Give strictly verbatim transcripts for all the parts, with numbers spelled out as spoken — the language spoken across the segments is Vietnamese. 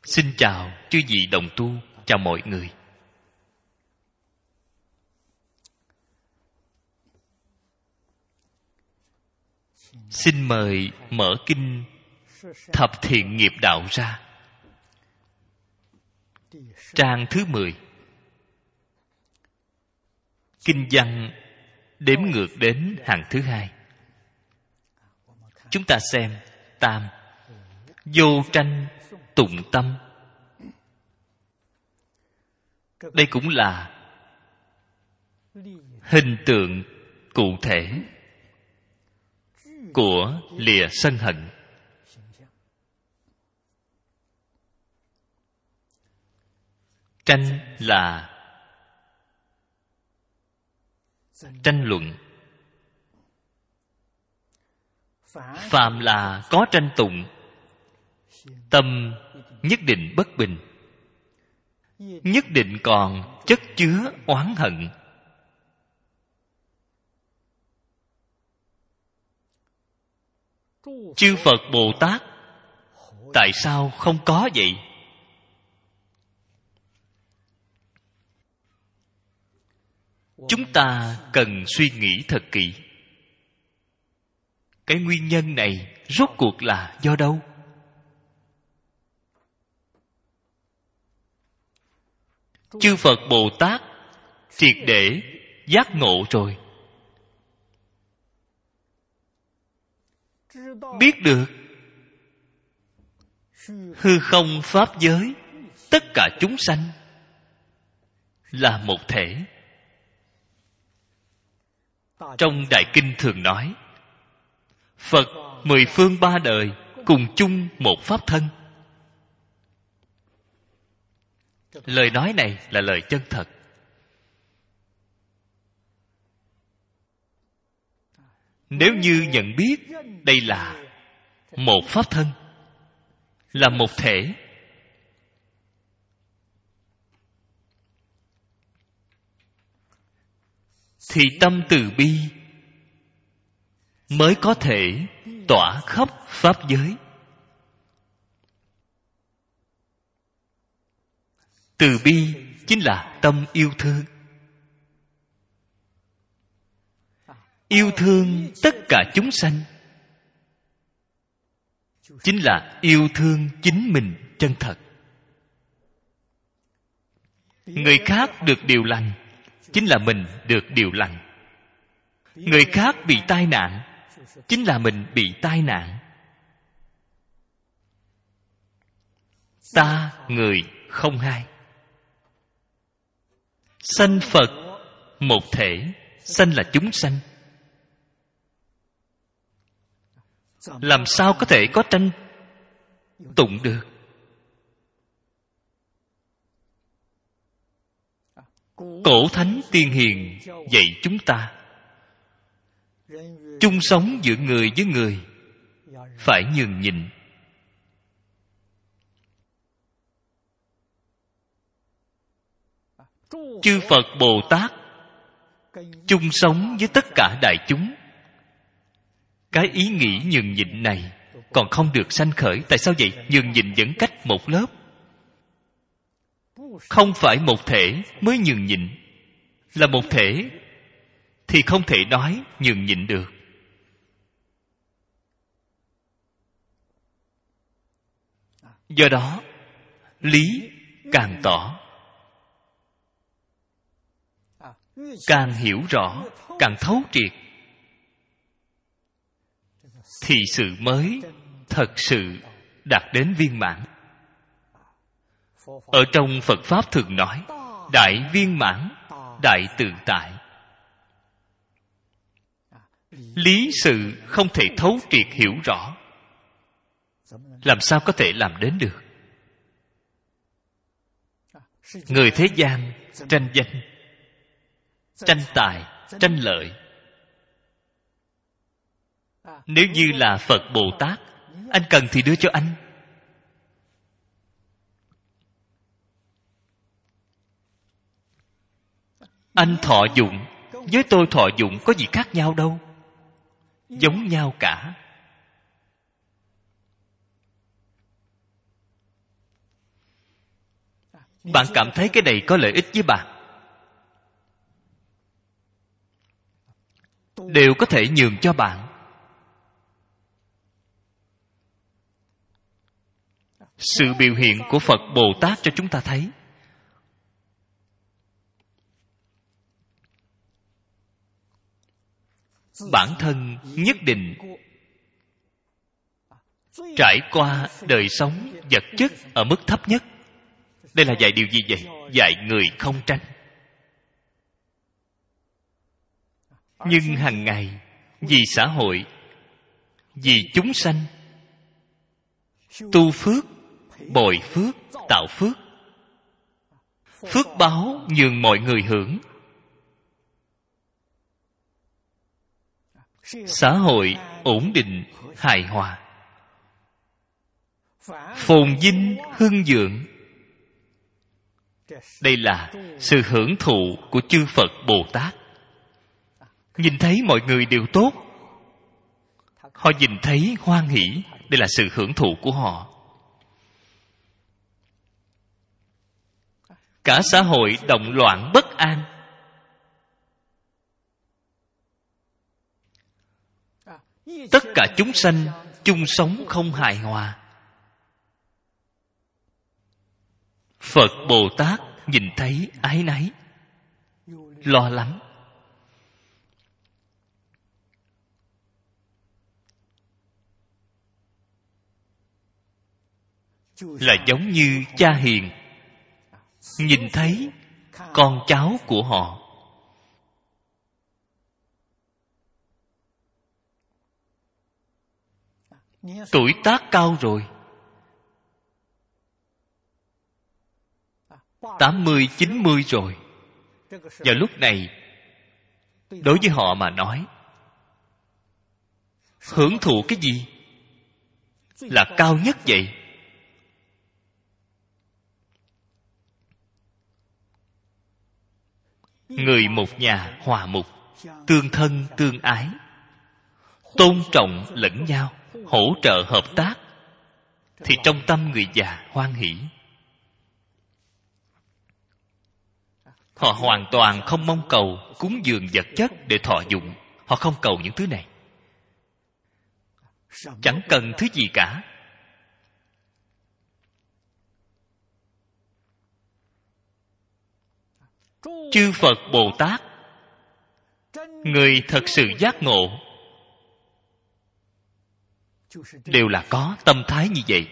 Xin chào chư vị đồng tu, chào mọi người. Xin mời mở kinh Thập Thiện Nghiệp Đạo ra, trang thứ mười. Kinh văn đếm ngược đến hàng thứ hai. Chúng ta xem tam: vô tranh tụng tâm. Đây cũng là hình tượng cụ thể của lìa sân hận. Tranh là tranh luận. Phàm là có tranh tụng, tâm nhất định bất bình, nhất định còn chất chứa oán hận. Chư Phật Bồ Tát tại sao không có vậy? Chúng ta cần suy nghĩ thật kỹ. Cái nguyên nhân này rốt cuộc là do đâu? Chư Phật Bồ Tát triệt để giác ngộ rồi, biết được hư không pháp giới, tất cả chúng sanh là một thể. Trong Đại Kinh thường nói, Phật mười phương ba đời cùng chung một pháp thân. Lời nói này là lời chân thật. Nếu như nhận biết đây là một pháp thân, là một thể, thì tâm từ bi mới có thể tỏa khắp pháp giới. Từ bi chính là tâm yêu thương. Yêu thương tất cả chúng sanh chính là yêu thương chính mình chân thật. Người khác được điều lành chính là mình được điều lành. Người khác bị tai nạn chính là mình bị tai nạn. Ta người không hai. Sanh Phật một thể, sanh là chúng sanh. Làm sao có thể có tranh tụng được? Cổ thánh tiên hiền dạy chúng ta, chung sống giữa người với người phải nhường nhịn. Chư Phật Bồ Tát chung sống với tất cả đại chúng, cái ý nghĩ nhường nhịn này còn không được sanh khởi. Tại sao vậy? Nhường nhịn vẫn cách một lớp. Không phải một thể mới nhường nhịn. Là một thể thì không thể nói nhường nhịn được. Do đó lý càng tỏ, càng hiểu rõ, càng thấu triệt, thì sự mới thật sự đạt đến viên mãn. Ở trong Phật Pháp thường nói đại viên mãn, đại tự tại. Lý sự không thể thấu triệt hiểu rõ, làm sao có thể làm đến được? Người thế gian tranh danh, tranh tài, tranh lợi. Nếu như là Phật Bồ Tát, anh cần thì đưa cho anh. Anh thọ dụng với tôi thọ dụng có gì khác nhau đâu, giống nhau cả. bạn cảm thấy cái này có lợi ích với bạn, đều có thể nhường cho bạn. Sự biểu hiện của Phật Bồ Tát cho chúng ta thấy, bản thân nhất định trải qua đời sống vật chất ở mức thấp nhất. Đây là dạy điều gì vậy? Dạy người không tranh. Nhưng hàng ngày vì xã hội, vì chúng sanh, tu phước, bồi phước, tạo phước, phước báo nhường mọi người hưởng. Xã hội ổn định, hài hòa, phồn vinh, hưng vượng. Đây là sự hưởng thụ của chư Phật Bồ Tát. Nhìn thấy mọi người đều tốt, họ nhìn thấy hoan hỷ. Đây là sự hưởng thụ của họ. Cả xã hội động loạn bất an, tất cả chúng sanh chung sống không hài hòa. Phật Bồ Tát nhìn thấy ái náy, lo lắng. Là giống như cha hiền nhìn thấy con cháu của họ. Tuổi tác cao rồi, tám mươi, chín mươi rồi. Vào lúc này, đối với họ mà nói, hưởng thụ cái gì là cao nhất vậy? Người một nhà hòa mục, tương thân tương ái, tôn trọng lẫn nhau, hỗ trợ hợp tác, thì trong tâm người già hoan hỷ. Họ hoàn toàn không mong cầu cúng dường vật chất để thọ dụng. Họ không cầu những thứ này, chẳng cần thứ gì cả. Chư Phật Bồ Tát, người thật sự giác ngộ, đều là có tâm thái như vậy.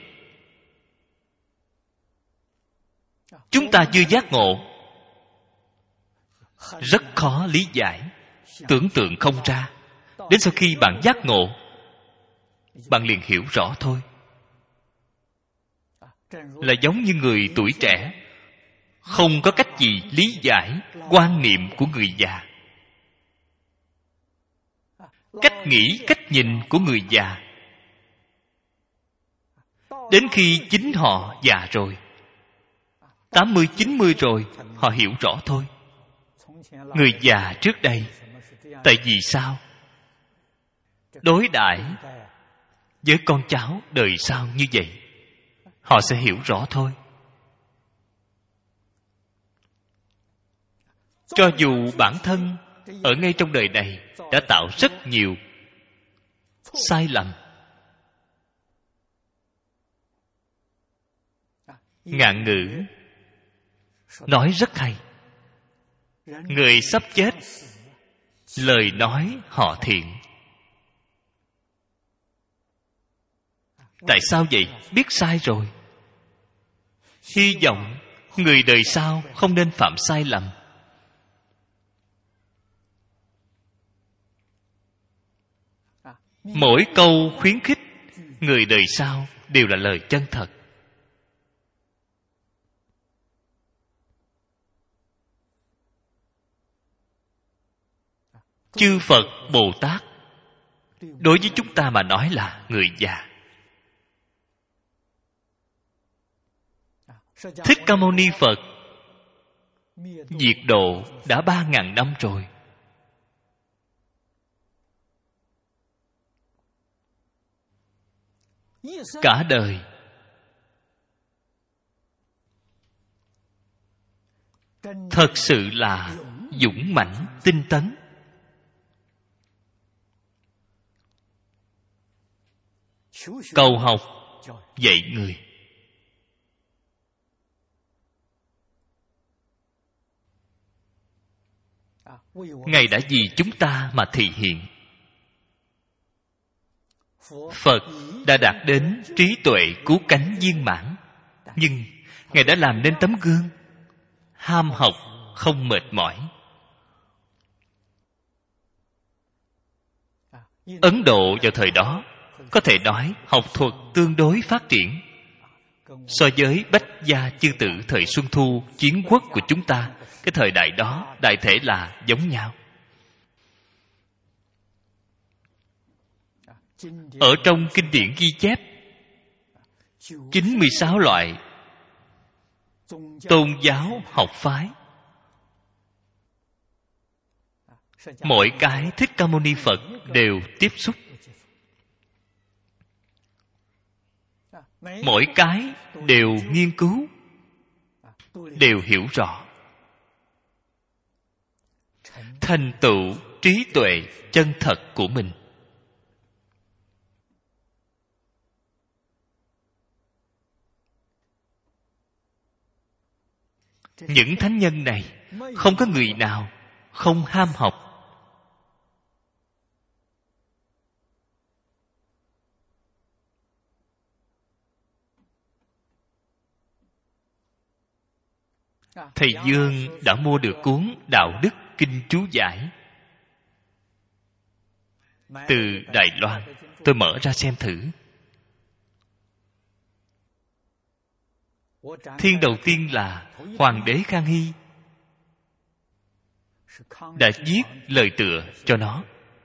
Chúng ta chưa giác ngộ, rất khó lý giải, tưởng tượng không ra. Đến sau khi bạn giác ngộ, bạn liền hiểu rõ thôi. Là giống như người tuổi trẻ không có cách gì lý giải quan niệm của người già, cách nghĩ, cách nhìn của người già. Đến khi chính họ già rồi, tám mươi, chín mươi rồi, họ hiểu rõ thôi. Người già trước đây tại vì sao đối đãi với con cháu đời sau như vậy, họ sẽ hiểu rõ thôi. Cho dù bản thân ở ngay trong đời này đã tạo rất nhiều sai lầm, ngạn ngữ nói rất hay, người sắp chết lời nói họ thiện. Tại sao vậy? Biết sai rồi. Hy vọng người đời sau không nên phạm sai lầm. Mỗi câu khuyến khích người đời sau đều là lời chân thật. Chư Phật Bồ Tát đối với chúng ta mà nói là người già. Thích Ca Mâu Ni Phật diệt độ đã ba ngàn năm rồi. Cả đời thật sự là dũng mãnh tinh tấn. Cầu học dạy người. Ngài đã vì chúng ta mà thị hiện. Phật đã đạt đến trí tuệ cứu cánh viên mãn, nhưng Ngài đã làm nên tấm gương ham học không mệt mỏi. Ấn Độ vào thời đó có thể nói học thuật tương đối phát triển. So với Bách gia chư tử thời Xuân Thu chiến quốc của chúng ta, cái thời đại đó đại thể là giống nhau. Ở trong kinh điển ghi chép chín mươi sáu loại tôn giáo học phái. Mỗi cái Thích Ca Mâu Ni Phật đều tiếp xúc. Mỗi cái đều nghiên cứu, đều hiểu rõ, thành tựu trí tuệ chân thật của mình. Những thánh nhân này không có người nào không ham học. Thầy Dương đã mua được cuốn Đạo Đức Kinh Chú Giải từ Đài Loan. Tôi mở ra xem thử. Thiên đầu tiên là Hoàng đế Khang Hy đã viết lời tựa cho nó.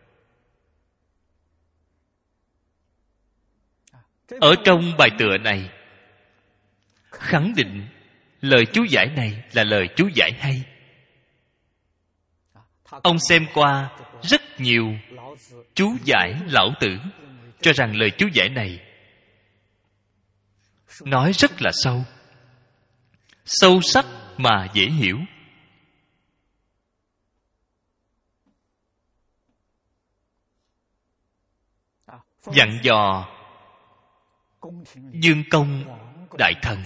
Ở trong bài tựa này khẳng định lời chú giải này là lời chú giải hay. Ông xem qua rất nhiều chú giải lão tử, cho rằng lời chú giải này nói rất là sâu, sâu sắc mà dễ hiểu. Dặn dò Dương Công đại thần,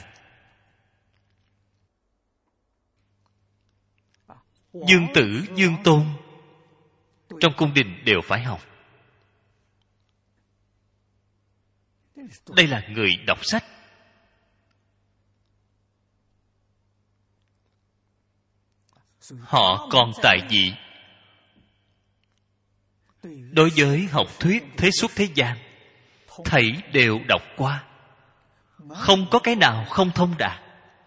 Dương Tử, Dương Tôn trong cung đình đều phải học. Đây là người đọc sách. Họ còn tại vị. Đối với học thuyết thế xuất thế gian, thầy đều đọc qua, không có cái nào không thông đạt.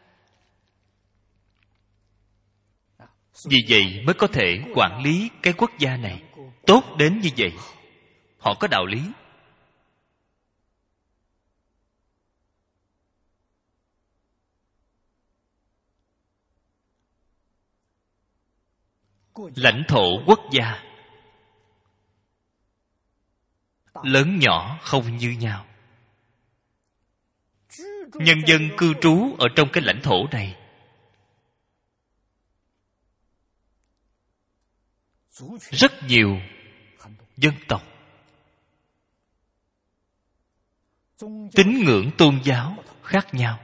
Vì vậy mới có thể quản lý cái quốc gia này tốt đến như vậy. Họ có đạo lý. Lãnh thổ quốc gia lớn nhỏ không như nhau. Nhân dân cư trú ở trong cái lãnh thổ này rất nhiều dân tộc. Tín ngưỡng tôn giáo khác nhau.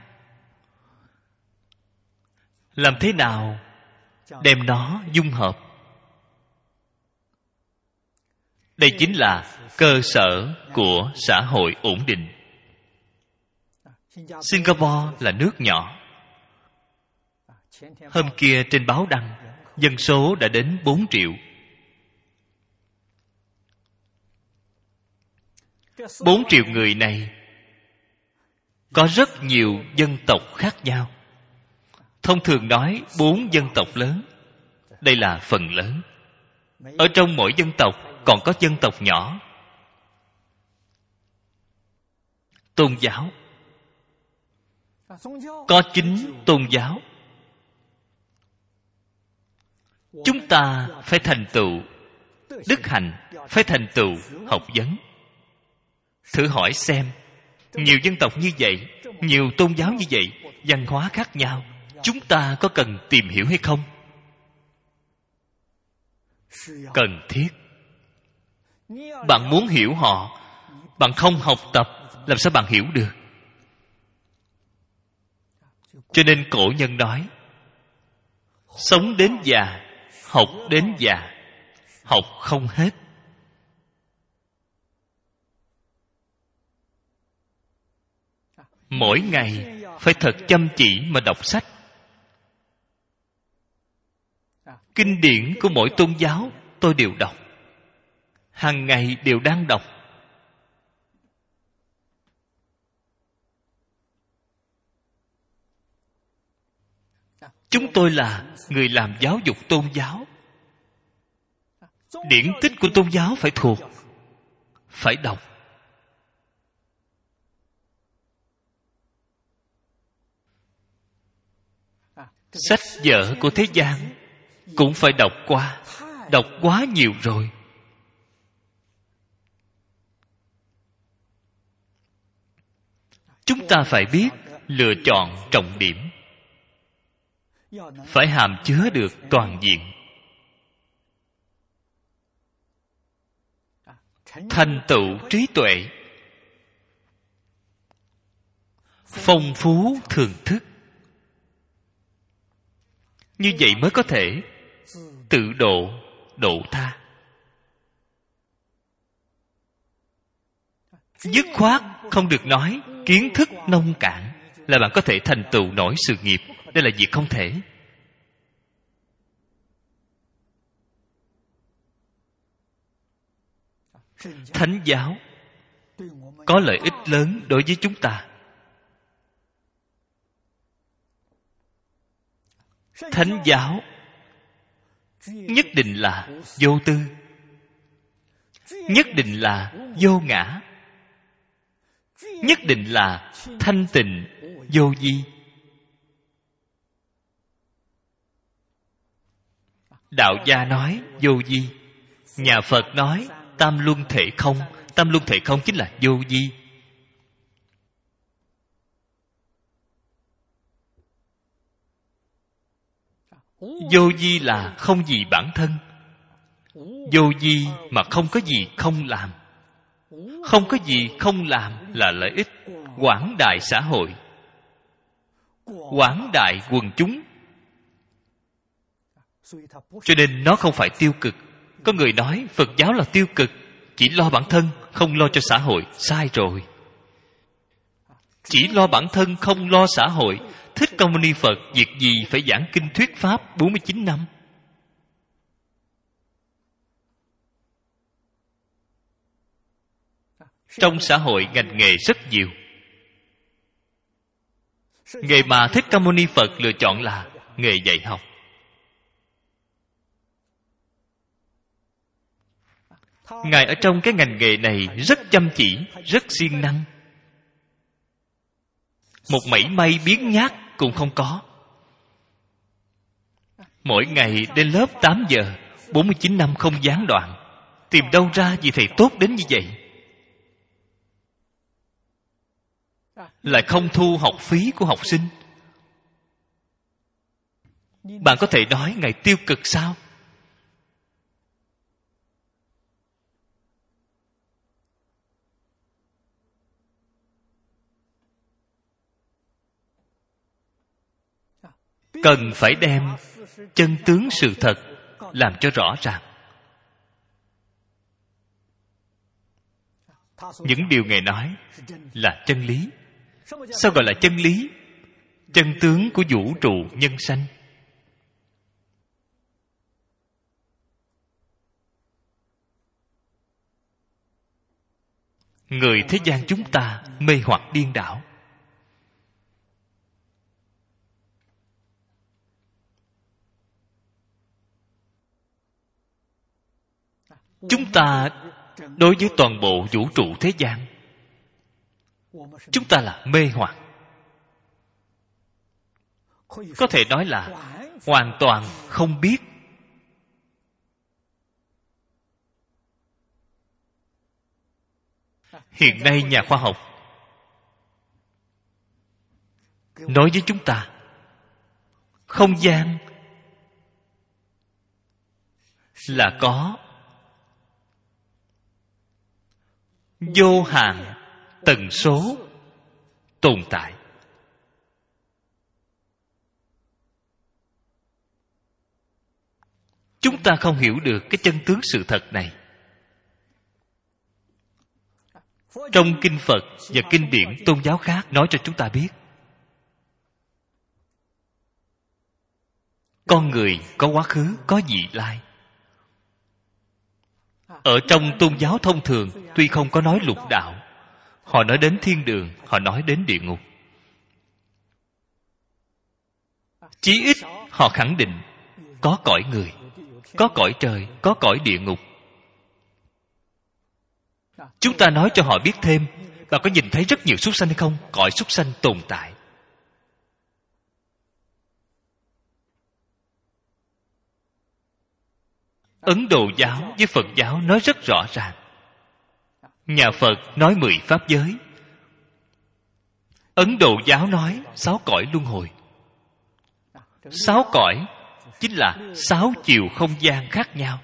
Làm thế nào đem nó dung hợp? Đây chính là cơ sở của xã hội ổn định. Singapore là nước nhỏ. Hôm kia trên báo đăng, dân số đã đến bốn triệu. Bốn triệu người này có rất nhiều dân tộc khác nhau. Thông thường nói bốn dân tộc lớn. Đây là phần lớn. Ở trong mỗi dân tộc còn có dân tộc nhỏ. Tôn giáo có chín tôn giáo. Chúng ta phải thành tựu đức hạnh, phải thành tựu học vấn. Thử hỏi xem, nhiều dân tộc như vậy, nhiều tôn giáo như vậy, văn hóa khác nhau, chúng ta có cần tìm hiểu hay không? Cần thiết. Bạn muốn hiểu họ, bạn không học tập, làm sao bạn hiểu được? Cho nên cổ nhân nói, sống đến già, học đến già, học không hết. Mỗi ngày phải thật chăm chỉ mà đọc sách. Kinh điển của mỗi tôn giáo tôi đều đọc, hàng ngày đều đang đọc. Chúng tôi là người làm giáo dục tôn giáo, điển tích của tôn giáo phải thuộc, phải đọc. Sách vở của thế gian cũng phải đọc qua, đọc quá nhiều rồi. Chúng ta phải biết lựa chọn trọng điểm, phải hàm chứa được toàn diện. Thành tựu trí tuệ, phong phú thường thức. Như vậy mới có thể tự độ, độ tha. Dứt khoát không được nói kiến thức nông cạn là bạn có thể thành tựu nổi sự nghiệp. Đây là việc không thể. Thánh giáo có lợi ích lớn đối với chúng ta. Thánh giáo nhất định là vô tư, nhất định là vô ngã, nhất định là thanh tịnh vô vi. Đạo gia nói vô vi, nhà Phật nói tam luân thể không. Tam luân thể không chính là vô vi. Vô vi là không gì bản thân. Vô vi mà không có gì không làm. Không có gì không làm là lợi ích quảng đại xã hội, quảng đại quần chúng. Cho nên nó không phải tiêu cực. Có người nói Phật giáo là tiêu cực, chỉ lo bản thân, không lo cho xã hội. Sai rồi. Chỉ lo bản thân, không lo xã hội. Thích Ca Mâu Ni Phật việc gì phải giảng kinh thuyết pháp bốn mươi chín năm? Trong xã hội ngành nghề rất nhiều. Nghề mà Thích Ca Mâu Ni Phật lựa chọn là nghề dạy học. Ngài ở trong cái ngành nghề này rất chăm chỉ, rất siêng năng. Một mảy may biếng nhác cũng không có. Mỗi ngày đến lớp tám giờ, bốn mươi chín năm không gián đoạn. Tìm đâu ra vị thầy tốt đến như vậy? Lại không thu học phí của học sinh. Bạn có thể nói Ngài tiêu cực sao? Cần phải đem chân tướng sự thật làm cho rõ ràng. Những điều Ngài nói là chân lý. Sao gọi là chân lý? Chân tướng của vũ trụ nhân sanh. Người thế gian chúng ta mê hoặc điên đảo. Chúng ta đối với toàn bộ vũ trụ thế gian, chúng ta là mê hoặc. Có thể nói là hoàn toàn không biết. Hiện nay nhà khoa học nói với chúng ta không gian là có vô hạn tần số tồn tại. Chúng ta không hiểu được cái chân tướng sự thật này. Trong kinh Phật và kinh điển tôn giáo khác nói cho chúng ta biết, con người có quá khứ, có vị lai. Ở trong tôn giáo thông thường, tuy không có nói lục đạo, họ nói đến thiên đường, họ nói đến địa ngục. Chí ít họ khẳng định có cõi người, có cõi trời, có cõi địa ngục. Chúng ta nói cho họ biết thêm, bạn có nhìn thấy rất nhiều súc sanh hay không? Cõi súc sanh tồn tại. Ấn Độ giáo với Phật giáo nói rất rõ ràng. Nhà Phật nói mười pháp giới, Ấn Độ giáo nói sáu cõi luân hồi. Sáu cõi chính là sáu chiều không gian khác nhau.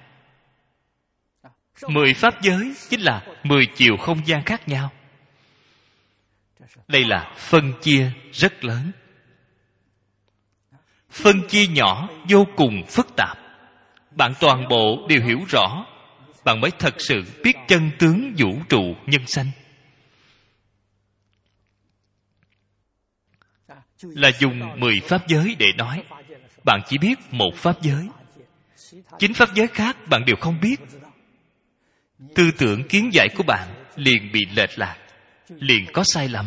Mười pháp giới chính là mười chiều không gian khác nhau. Đây là phân chia rất lớn. Phân chia nhỏ vô cùng phức tạp. Bạn toàn bộ đều hiểu rõ, bạn mới thật sự biết chân tướng vũ trụ nhân sanh. Là dùng mười pháp giới để nói. Bạn chỉ biết một pháp giới, chín pháp giới khác bạn đều không biết. Tư tưởng kiến giải của bạn liền bị lệch lạc, liền có sai lầm.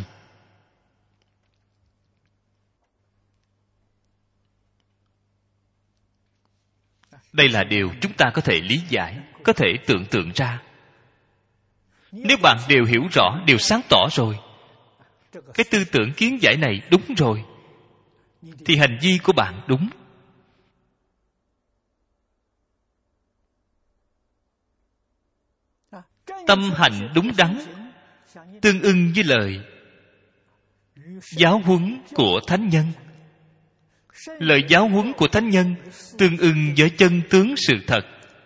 Đây là điều chúng ta có thể lý giải, có thể tưởng tượng ra. Nếu bạn đều hiểu rõ, đều sáng tỏ rồi, cái tư tưởng kiến giải này đúng rồi, thì hành vi của bạn đúng. Tâm hành đúng đắn, tương ưng với lời giáo huấn của thánh nhân. Lời giáo huấn của thánh nhân tương ưng với chân tướng sự thật.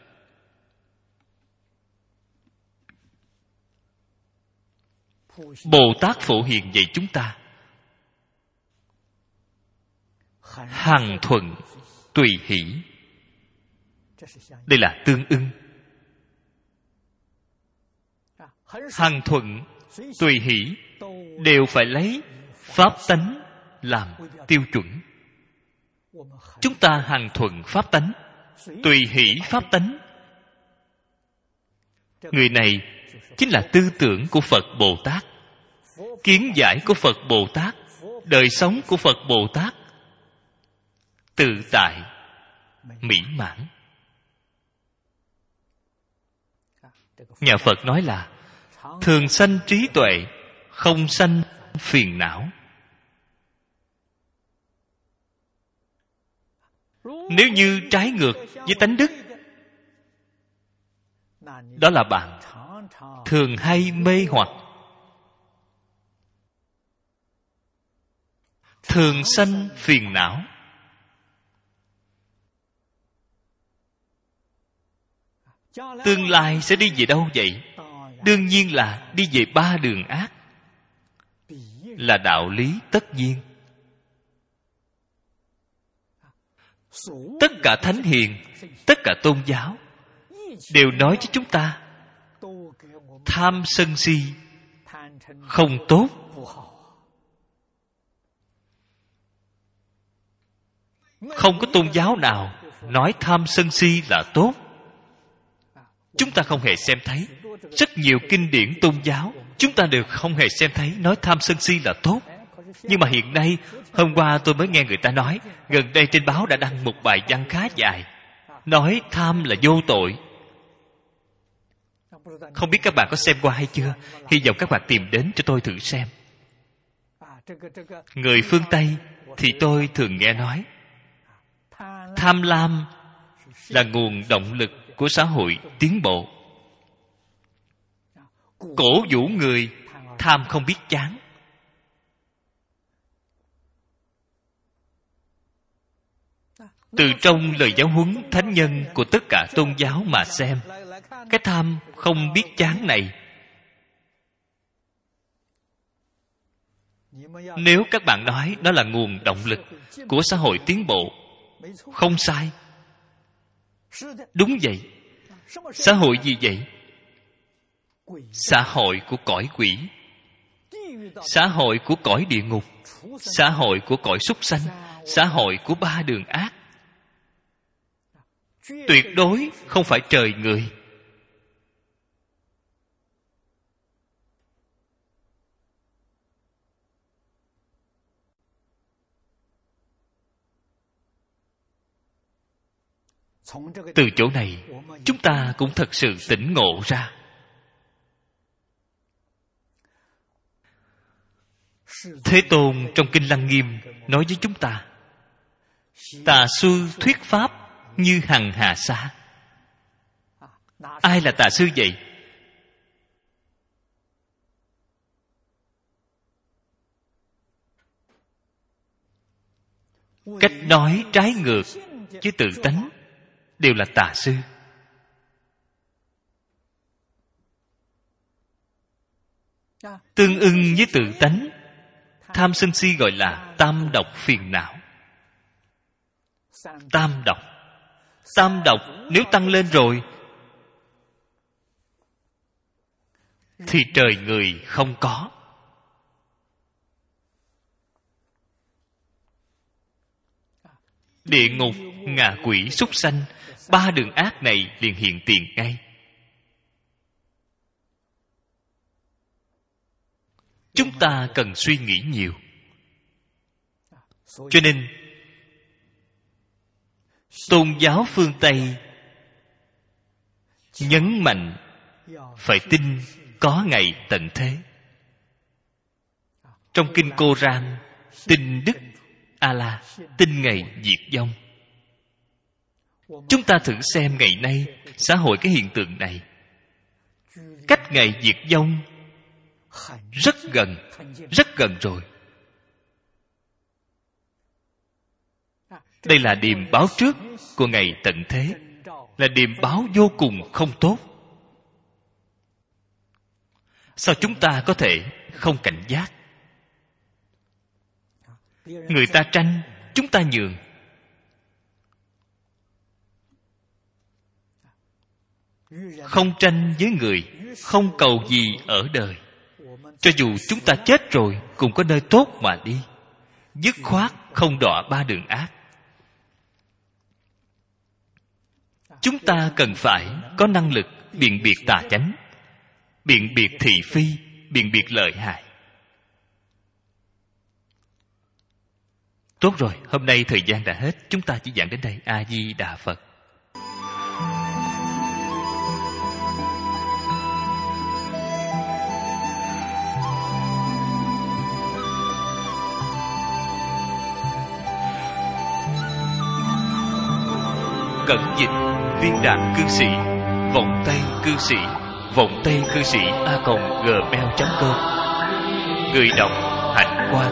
Bồ Tát Phổ Hiền dạy chúng ta hằng thuận tùy hỷ. Đây là tương ưng. Hằng thuận tùy hỷ đều phải lấy pháp tánh làm tiêu chuẩn. Chúng ta hằng thuận pháp tánh, tùy hỷ pháp tánh. Người này chính là tư tưởng của Phật Bồ Tát, kiến giải của Phật Bồ Tát, đời sống của Phật Bồ Tát, tự tại mỹ mãn. Nhà Phật nói là thường sanh trí tuệ, không sanh phiền não. Nếu như trái ngược với tánh đức, đó là bạn thường hay mê hoặc, thường sanh phiền não. Tương lai sẽ đi về đâu vậy? Đương nhiên là đi về ba đường ác, là đạo lý tất nhiên. Tất cả thánh hiền, tất cả tôn giáo đều nói với chúng ta tham sân si không tốt. Không có tôn giáo nào nói tham sân si là tốt. Chúng ta không hề xem thấy. Rất nhiều kinh điển tôn giáo chúng ta đều không hề xem thấy nói tham sân si là tốt. Nhưng mà hiện nay, hôm qua tôi mới nghe người ta nói, gần đây trên báo đã đăng một bài văn khá dài, nói tham là vô tội. Không biết các bạn có xem qua hay chưa? Hy vọng các bạn tìm đến cho tôi thử xem. Người phương Tây thì tôi thường nghe nói tham lam là nguồn động lực của xã hội tiến bộ. Cổ vũ người tham không biết chán. Từ trong lời giáo huấn thánh nhân của tất cả tôn giáo mà xem, cái tham không biết chán này, nếu các bạn nói nó là nguồn động lực của xã hội tiến bộ, không sai. Đúng vậy. Xã hội gì vậy? Xã hội của cõi quỷ, xã hội của cõi địa ngục, xã hội của cõi súc sanh, xã hội của ba đường ác. Tuyệt đối không phải trời người. Từ chỗ này, chúng ta cũng thật sự tỉnh ngộ ra. Thế Tôn trong Kinh Lăng Nghiêm nói với chúng ta: tà sư thuyết pháp như hằng hà sa. Ai là tà sư vậy? Cách nói trái ngược với tự tánh đều là tà sư. Tương ưng với tự tánh, tham sân si gọi là tam độc phiền não. Tam độc. Tam độc nếu tăng lên rồi thì trời người không có. Địa ngục, ngạ quỷ, súc sanh, ba đường ác này liền hiện tiền ngay. Chúng ta cần suy nghĩ nhiều. Cho nên tôn giáo phương Tây nhấn mạnh phải tin có ngày tận thế. Trong Kinh Cô-ran tin Đức A-la, tin ngày diệt vong. Chúng ta thử xem ngày nay xã hội cái hiện tượng này, cách ngày diệt vong rất gần, rất gần rồi. Đây là điềm báo trước của ngày tận thế, là điềm báo vô cùng không tốt. Sao chúng ta có thể không cảnh giác? Người ta tranh, chúng ta nhường. Không tranh với người, không cầu gì ở đời. Cho dù chúng ta chết rồi cũng có nơi tốt mà đi. Dứt khoát không đọa ba đường ác. Chúng ta cần phải có năng lực biện biệt tà chánh, biện biệt thị phi, biện biệt lợi hại. Tốt rồi, hôm nay thời gian đã hết, chúng ta chỉ giảng đến đây. A Di Đà Phật. Cẩn dịch Viên Đạn Cư Sĩ, Vọng Tây Cư Sĩ, Vọng Tây Cư Sĩ a còng gmail chấm com. Người đọc Hạnh Quang.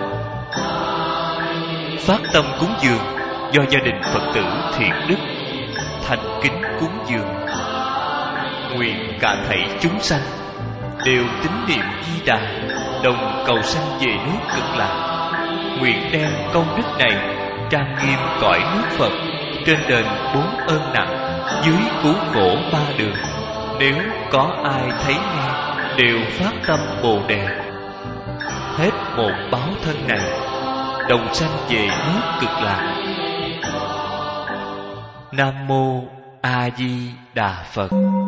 Phát tâm cúng dường do gia đình Phật tử Thiện Đức thành kính cúng dường. Nguyện cả thảy chúng sanh đều tín niệm Di Đà, đồng cầu sanh về nước Cực Lạc. Nguyện đem công đức này trang nghiêm cõi nước Phật, trên đền bốn ơn nặng, dưới cứu khổ ba đường. Nếu có ai thấy nghe đều phát tâm Bồ Đề, hết một báo thân này đồng sanh về nước Cực Lạc. Nam mô A Di Đà Phật.